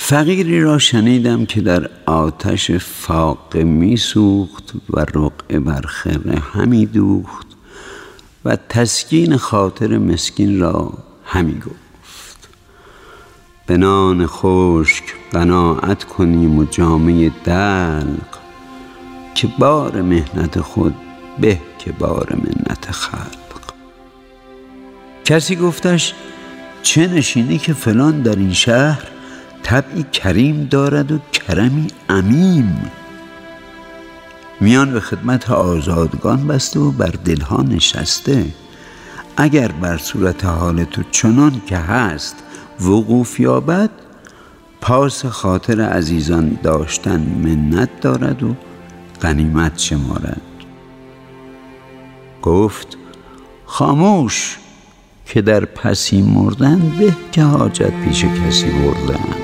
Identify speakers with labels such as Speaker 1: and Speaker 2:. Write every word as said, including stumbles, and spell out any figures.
Speaker 1: فقیری را شنیدم که در آتش فاقه می سوخت و رقعه بر خرقه همی دوخت و تسکین خاطر مسکین را همی گفت: به نان خشک قناعت کنیم و جامه دلق، که بار مهنت خود به که بار منت خلق. کسی گفتش: چه نشینی که فلان در این شهر طبعی کریم دارد و کرمی عمیم، میان به خدمت آزادگان بسته و بر دلها نشسته. اگر بر صورت حال تو چنان که هست وقوف یابد، پاس خاطر عزیزان داشتن منت دارد و غنیمت شمارد. گفت: خاموش، که در پسی مردن به که حاجت پیش کسی بردن.